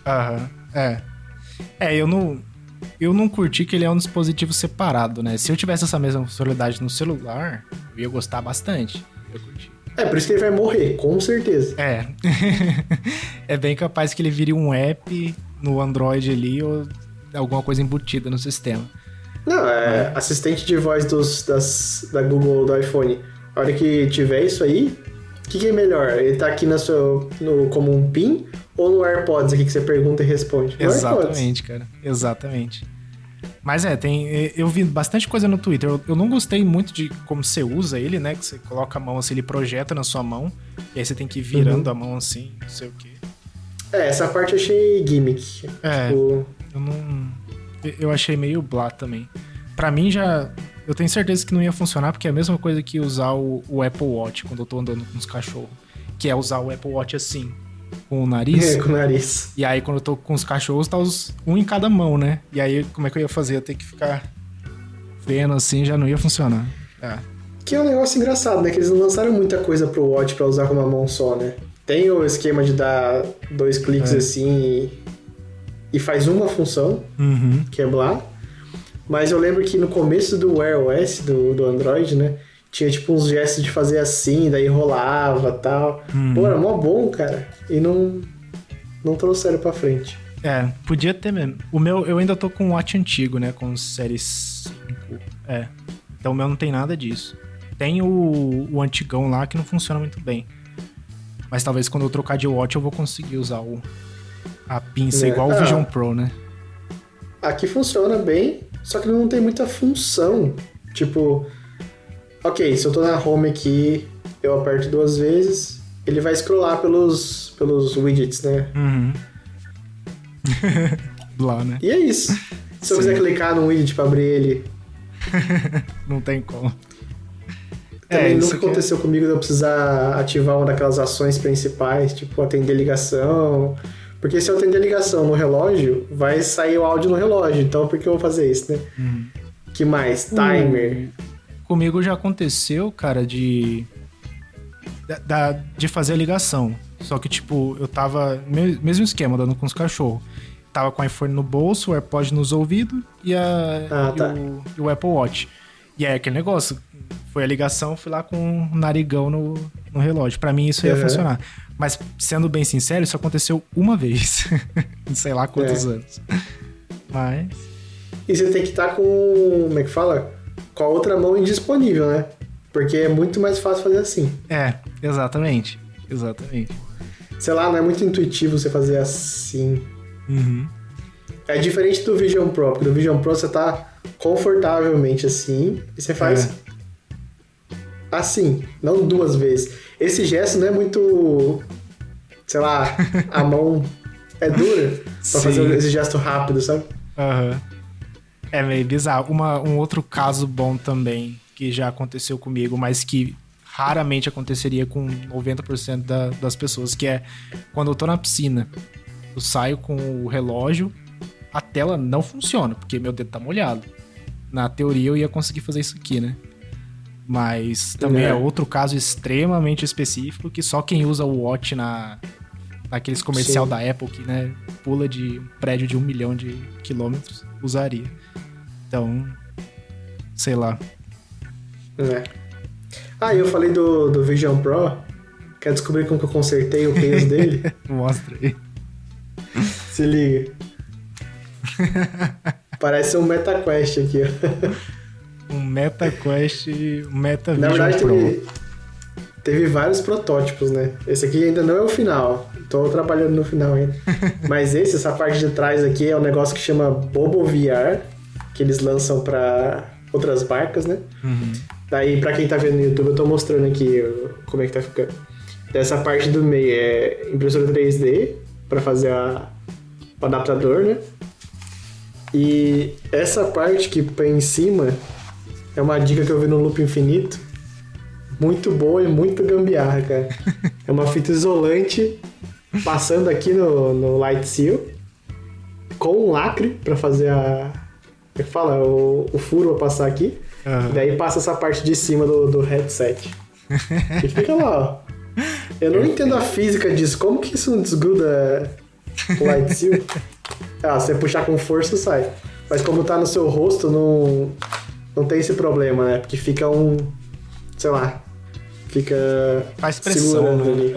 Eu não curti que ele é um dispositivo separado, né? Se eu tivesse essa mesma funcionalidade no celular, eu ia gostar bastante. Eu curti. Por isso que ele vai morrer, com certeza. É bem capaz que ele vire um app no Android ali ou alguma coisa embutida no sistema. Não, assistente de voz da Google do iPhone. A hora que tiver isso aí, o que é melhor? Ele tá aqui como um PIN ou no AirPods aqui que você pergunta e responde? Exatamente, cara. Exatamente. Mas eu vi bastante coisa no Twitter. Eu não gostei muito de como você usa ele, né? Que você coloca a mão assim, ele projeta na sua mão. E aí você tem que ir virando a mão assim, não sei o quê. Essa parte eu achei gimmick. Eu achei meio blá também. Pra mim eu tenho certeza que não ia funcionar, porque é a mesma coisa que usar o Apple Watch quando eu tô andando com os cachorros. Que é usar o Apple Watch assim, com o nariz. Com o nariz. E aí quando eu tô com os cachorros, tá um em cada mão, né? E aí como é que eu ia fazer? Eu ia ter que ficar vendo assim, já não ia funcionar. Que é um negócio engraçado, né? Que eles não lançaram muita coisa pro Watch pra usar com uma mão só, né? Tem o esquema de dar 2 cliques assim e faz uma função, que é blá. Mas eu lembro que no começo do Wear OS, do Android, né? Tinha tipo uns gestos de fazer assim, daí rolava e tal. Pô, era mó bom, cara. E não trouxeram pra frente. Podia ter mesmo. O meu, eu ainda tô com o Watch antigo, né? Com o Série 5. Então o meu não tem nada disso. Tem o antigão lá que não funciona muito bem. Mas talvez quando eu trocar de Watch eu vou conseguir usar a pinça igual o Vision Pro, né? Aqui funciona bem, só que não tem muita função. Tipo, ok, se eu tô na home aqui, eu aperto 2 vezes, ele vai scrollar pelos widgets, né? Blá, né? E é isso. Se eu quiser clicar no widget pra abrir ele... não tem como. Também nunca aconteceu comigo de eu precisar ativar uma daquelas ações principais, tipo atender ligação. Porque se eu atender ligação no relógio, vai sair o áudio no relógio. Então por que eu vou fazer isso, né? Que mais? Timer. Comigo já aconteceu, cara, de fazer a ligação. Só que, tipo, eu tava... Mesmo esquema, dando com os cachorros. Tava com o iPhone no bolso, o AirPod nos ouvidos e o Apple Watch. E aí, aquele negócio... Foi a ligação, fui lá com um narigão no relógio. Pra mim, isso ia funcionar. Mas, sendo bem sincero, isso aconteceu uma vez. Em sei lá quantos anos. Mas... E você tem que estar com... Como é que fala? Com a outra mão indisponível, né? Porque é muito mais fácil fazer assim. Exatamente. Sei lá, não é muito intuitivo você fazer assim. É diferente do Vision Pro. Porque no Vision Pro você tá confortavelmente assim. E você faz... assim, não 2 vezes. Esse gesto não é muito... Sei lá, a mão é dura pra fazer esse gesto rápido, sabe? É meio bizarro. Um outro caso bom também, que já aconteceu comigo, mas que raramente aconteceria com 90% das pessoas, que é quando eu tô na piscina, eu saio com o relógio, a tela não funciona, porque meu dedo tá molhado. Na teoria eu ia conseguir fazer isso aqui, né? Mas também é outro caso extremamente específico que só quem usa o Watch naqueles comercial da Apple que, né, pula de um prédio de 1 milhão de quilômetros usaria. Então, sei lá. Eu falei do Vision Pro. Quer descobrir como que eu consertei o peso dele? Mostra aí. Se liga. Parece um MetaQuest aqui, ó. Um MetaQuest, um MetaVision Na verdade, Pro. Teve vários protótipos, né? Esse aqui ainda não é o final. Tô trabalhando no final ainda. Mas essa parte de trás aqui é um negócio que chama BoboVR. que eles lançam pra outras marcas, né? Daí, pra quem tá vendo no YouTube, eu tô mostrando aqui como é que tá ficando. Dessa parte do meio é impressora 3D pra fazer o adaptador, né? E essa parte que põe em cima é uma dica que eu vi no Loop Infinito. Muito boa e muito gambiarra, cara. É uma fita isolante passando aqui no Light Seal com um lacre pra fazer como é que fala? O furo pra passar aqui. E daí passa essa parte de cima do headset. E fica lá, ó. Eu não entendo a física disso. Como que isso não desgruda o Light Seal? Se você puxar com força, sai. Mas como tá no seu rosto, não tem esse problema, né? Porque fica sei lá, fica faz pressão, segurando ali.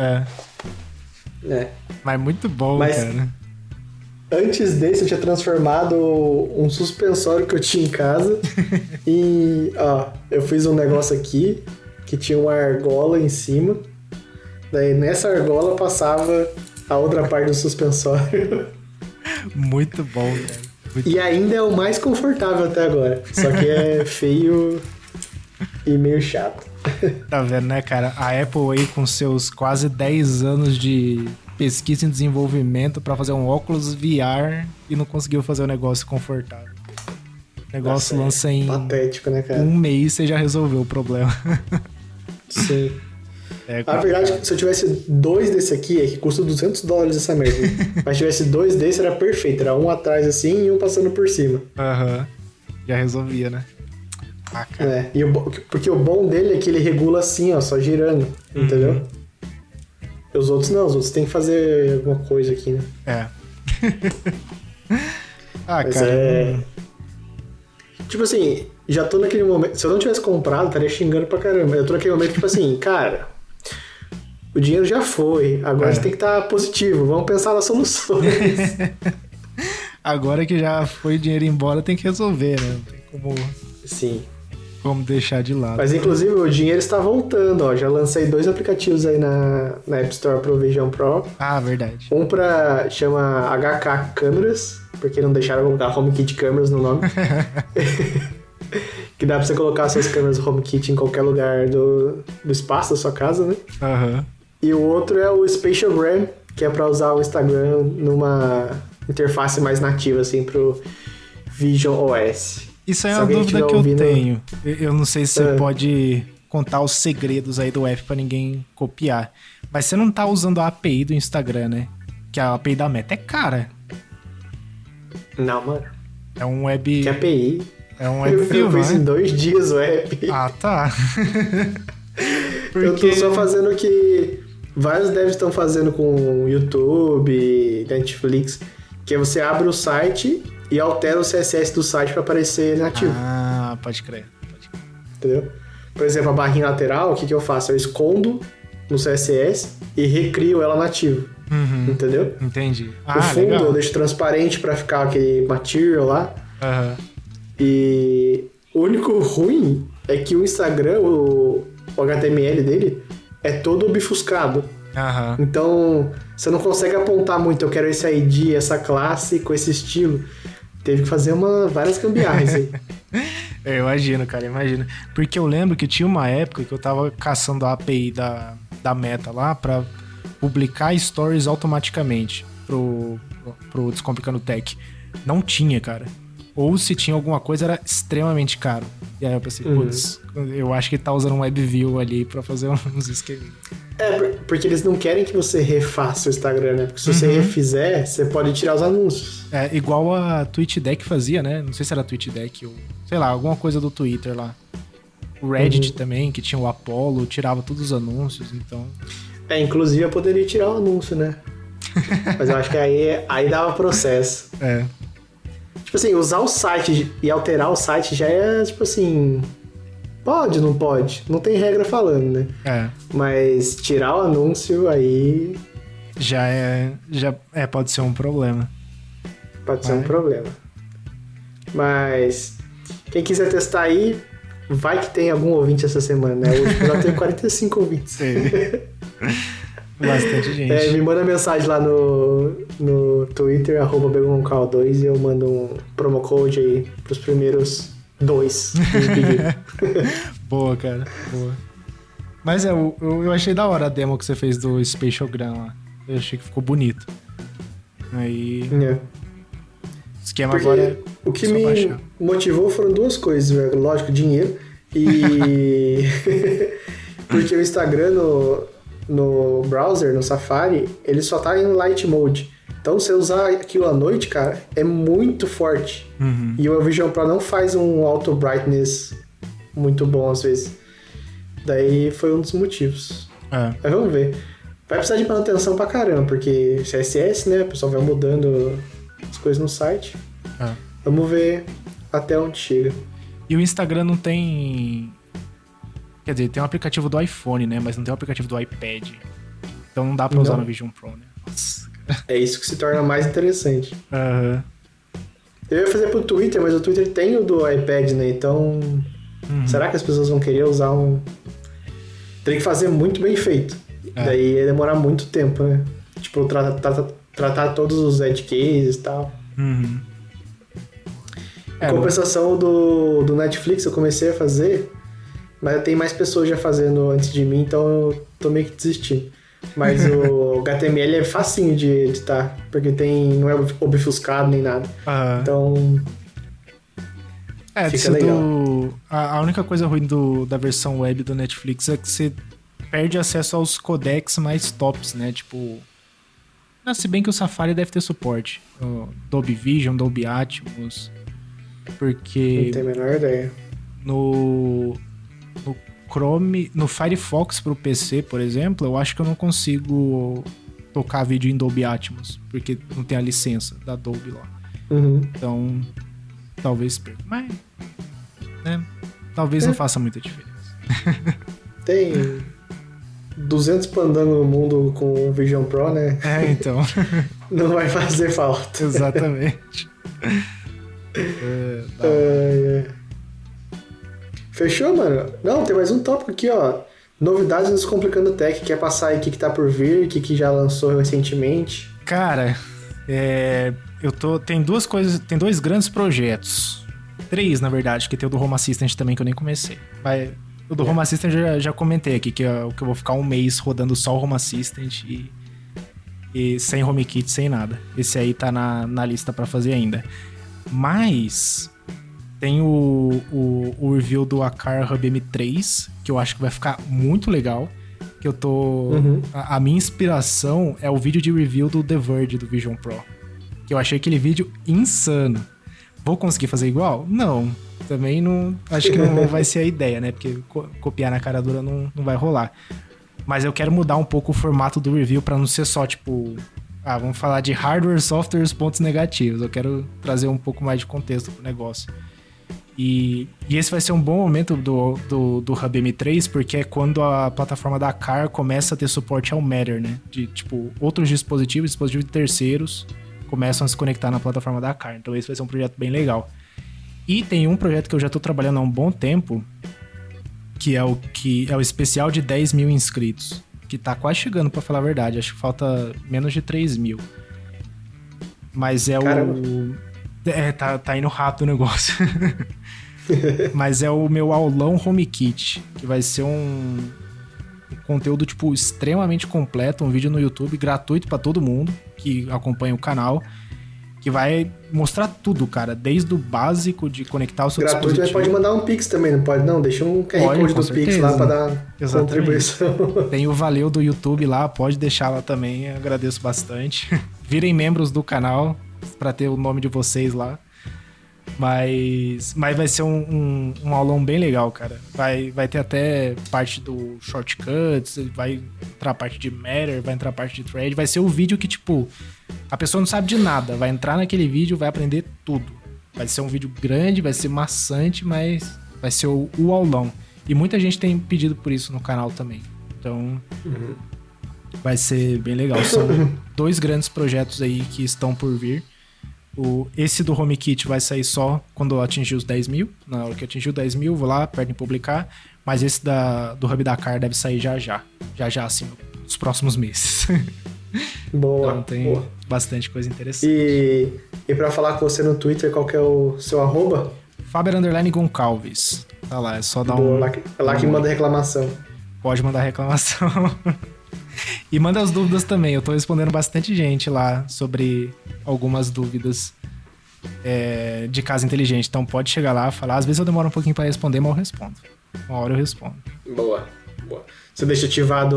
Mas muito bom, cara. Antes desse, eu tinha transformado um suspensório que eu tinha em casa e, eu fiz um negócio aqui que tinha uma argola em cima. Daí, nessa argola, passava a outra parte do suspensório. Muito bom, cara. E ainda é o mais confortável até agora. Só que é feio e meio chato. Tá vendo, né, cara? A Apple aí com seus quase 10 anos de pesquisa em desenvolvimento pra fazer um óculos VR e não conseguiu fazer um negócio confortável. O negócio lança em patético, né, cara? Um mês você já resolveu o problema. Sim. A verdade é que se eu tivesse 2 desse aqui, é que custa $200 essa merda. Mas se tivesse 2 desse, era perfeito. Era um atrás assim e um passando por cima. Já resolvia, né? Cara. Porque o bom dele é que ele regula assim, ó, só girando. Entendeu? E os outros não, os outros tem que fazer alguma coisa aqui, né? Mas cara. Tipo assim, já tô naquele momento. Se eu não tivesse comprado, estaria xingando pra caramba. Eu tô naquele momento, tipo assim, cara. O dinheiro já foi, agora você tem que estar positivo, vamos pensar nas soluções. Agora que já foi o dinheiro embora, tem que resolver, né? Não tem como... Sim. Como deixar de lado. Mas inclusive o dinheiro está voltando, ó. Já lancei 2 aplicativos aí na App Store pro Vision Pro. Verdade. Um chama HK Câmeras, porque não deixaram colocar HomeKit Câmeras no nome. Que dá pra você colocar suas câmeras HomeKit em qualquer lugar do espaço da sua casa, né? E o outro é o Spatialgram, que é pra usar o Instagram numa interface mais nativa, assim, pro Vision OS. Isso é uma dúvida que eu tenho. Eu não sei se você pode contar os segredos aí do app pra ninguém copiar. Mas você não tá usando a API do Instagram, né? Que a API da Meta é cara. Não, mano. É um web... Que API? É um web view, eu fiz em 2 dias o app. Tá. Eu tô só fazendo o que vários devs estão fazendo com YouTube, Netflix, que é você abre o site e altera o CSS do site para aparecer nativo. Pode crer. Entendeu? Por exemplo, a barrinha lateral, o que eu faço? Eu escondo no CSS e recrio ela nativo. Entendeu? Entendi. O fundo legal. eu deixo transparente para ficar aquele material lá. E o único ruim é que o Instagram, o HTML dele, é todo obfuscado. Então, você não consegue apontar muito, eu quero esse ID, essa classe com esse estilo. Teve que fazer várias gambiarras aí. Eu imagino, cara, imagino. Porque eu lembro que tinha uma época que eu tava caçando a API da Meta lá pra publicar stories automaticamente pro Descomplicando Tech. Não tinha, cara. Ou se tinha alguma coisa, era extremamente caro. E aí eu pensei, putz, eu acho que tá usando um WebView ali pra fazer uns esqueminhos. Porque eles não querem que você refaça o Instagram, né? Porque se você refizer, você pode tirar os anúncios. Igual a TweetDeck fazia, né? Não sei se era TweetDeck ou... Sei lá, alguma coisa do Twitter lá. O Reddit também, que tinha o Apollo, tirava todos os anúncios, então... Inclusive eu poderia tirar o anúncio, né? Mas eu acho que aí dava processo. Tipo assim, usar o site e alterar o site já é, tipo assim... Pode, não pode? Não tem regra falando, né? Mas tirar o anúncio aí... Pode ser um problema. Pode ser um problema. Mas quem quiser testar aí, vai que tem algum ouvinte essa semana, né? Hoje já tem 45 ouvintes. Bastante gente. Me manda mensagem lá no no Twitter, @begoncal2, e eu mando um promo code aí pros primeiros 2 Boa, cara. Boa. Mas eu achei da hora a demo que você fez do Spatialgram lá. Eu achei que ficou bonito. Aí... O esquema porque agora é o que me motivou foram duas coisas, velho. Lógico, dinheiro e... porque o Instagram no browser, no Safari, ele só tá em light mode. Então, você usar aquilo à noite, cara, é muito forte. Uhum. E o Vision Pro não faz um auto brightness muito bom, às vezes. Daí foi um dos motivos. Mas vamos ver. Vai precisar de manutenção pra caramba, porque CSS, né? O pessoal vai mudando as coisas no site. Vamos ver até onde chega. E o Instagram não tem... Quer dizer, tem um aplicativo do iPhone, né? Mas não tem um aplicativo do iPad. Então não dá pra usar no Vision Pro, né? Nossa. É isso que se torna mais interessante. Eu ia fazer pro Twitter, mas o Twitter tem o do iPad, né? Então, será que as pessoas vão querer usar um... Teria que fazer muito bem feito. Daí ia demorar muito tempo, né? Tipo, tratar todos os edge cases e tal. Em compensação do Netflix, eu comecei a fazer, mas tem mais pessoas já fazendo antes de mim, então eu tô meio que desistindo. Mas o HTML é facinho de editar, porque não é obfuscado nem nada. Então... fica legal. A única coisa ruim da versão web do Netflix é que você perde acesso aos codecs mais tops, né? Tipo... Se bem que o Safari deve ter suporte. O Dolby Vision, Dolby Atmos. Porque... Não tenho a menor ideia. No Chrome... No Firefox pro PC, por exemplo, eu acho que eu não consigo tocar vídeo em Dolby Atmos. Porque não tem a licença da Dolby lá. Então... Talvez perca. Mas... né? Talvez não faça muita diferença. Tem 200 pandangos no mundo com o Vision Pro, né? Então. Não vai fazer falta. Exatamente. Fechou, mano? Não, tem mais um tópico aqui, ó. Novidades nos Complicando Tech. Quer passar aí o que tá por vir, o que já lançou recentemente? Cara, tem duas coisas, tem 2 grandes projetos. 3, na verdade, que tem o do Home Assistant também, que eu nem comecei. O do Home Assistant eu já comentei aqui, que eu vou ficar um mês rodando só o Home Assistant e sem HomeKit, sem nada. Esse aí tá na lista pra fazer ainda. Mas tem o review do Acar Hub M3, que eu acho que vai ficar muito legal. Que eu tô... A minha inspiração é o vídeo de review do The Verge, do Vision Pro. Que eu achei aquele vídeo insano. Vou conseguir fazer igual? Não. Também não... Acho que não vai ser a ideia, né? Porque copiar na cara dura não vai rolar. Mas eu quero mudar um pouco o formato do review pra não ser só, tipo... vamos falar de hardware, softwares, pontos negativos. Eu quero trazer um pouco mais de contexto pro negócio. E esse vai ser um bom momento do Hub M3, porque é quando a plataforma da Acar começa a ter suporte ao Matter, né? De, tipo, outros dispositivos de terceiros começam a se conectar na plataforma da Acar. Então esse vai ser um projeto bem legal. E tem um projeto que eu já tô trabalhando há um bom tempo, que é o especial de 10 mil inscritos. Que tá quase chegando, pra falar a verdade. Acho que falta menos de 3 mil. Mas é Caramba. Tá indo rápido o negócio. Mas é o meu aulão HomeKit, que vai ser um conteúdo, tipo, extremamente completo, um vídeo no YouTube gratuito pra todo mundo que acompanha o canal, que vai mostrar tudo, cara, desde o básico de conectar o seu gratuito, dispositivo. Mas pode mandar um Pix também, não pode? Não, deixa um QR Code do Pix lá pra dar contribuição. Tem o Valeu do YouTube lá, pode deixar lá também, eu agradeço bastante. Virem membros do canal pra ter o nome de vocês lá. Mas vai ser um aulão bem legal, cara. Vai ter até parte do shortcuts, vai entrar a parte de Matter, vai entrar a parte de Thread. Vai ser o vídeo que, tipo, a pessoa não sabe de nada. Vai entrar naquele vídeo, vai aprender tudo. Vai ser um vídeo grande, vai ser maçante, mas vai ser o aulão. E muita gente tem pedido por isso no canal também. Então, vai ser bem legal. São 2 grandes projetos aí que estão por vir. Esse do HomeKit vai sair só quando eu atingir os 10 mil. Na hora que eu atingir os 10 mil, vou lá, aperto em publicar. Mas esse do Hub da Acar deve sair já, assim, nos próximos meses. Boa. Então tem bastante coisa interessante. E pra falar com você no Twitter, qual que é o seu arroba? Faber_Goncalves. Tá lá, é só dar É lá que manda reclamação. Pode mandar reclamação. E manda as dúvidas também. Eu tô respondendo bastante gente lá sobre algumas dúvidas de casa inteligente. Então pode chegar lá e falar. Às vezes eu demoro um pouquinho pra responder, mas eu respondo. Uma hora eu respondo. Boa. Você deixa ativado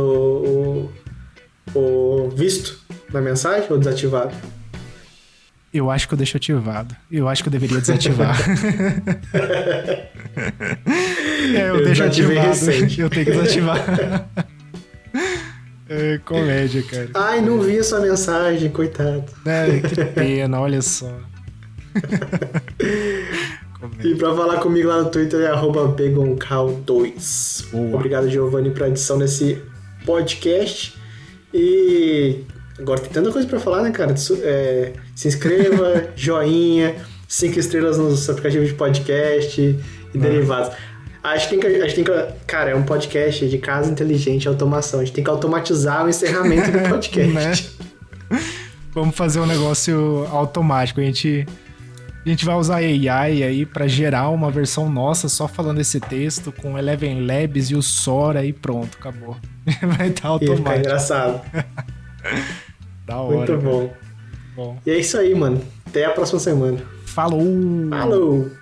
o visto na mensagem ou desativado? Eu acho que eu deixo ativado. Eu acho que eu deveria desativar. Eu deixo ativado. Recente. Eu tenho que desativar. É comédia, cara. Ai, não vi essa mensagem, coitado. Que pena, olha só. E pra falar comigo lá no Twitter é @begoncal2. Obrigado, Giovanni, pra edição desse podcast. E agora tem tanta coisa pra falar, né, cara? Se inscreva, joinha, 5 estrelas nos aplicativos de podcast e derivados. A gente tem que... Cara, é um podcast de casa inteligente e automação. A gente tem que automatizar o encerramento do podcast. Né? Vamos fazer um negócio automático. A gente vai usar AI aí pra gerar uma versão nossa só falando esse texto com Eleven Labs e o Sora e pronto, acabou. Vai estar automático. Ia ficar engraçado. Da hora. Muito bom. E é isso aí, mano. Até a próxima semana. Falou!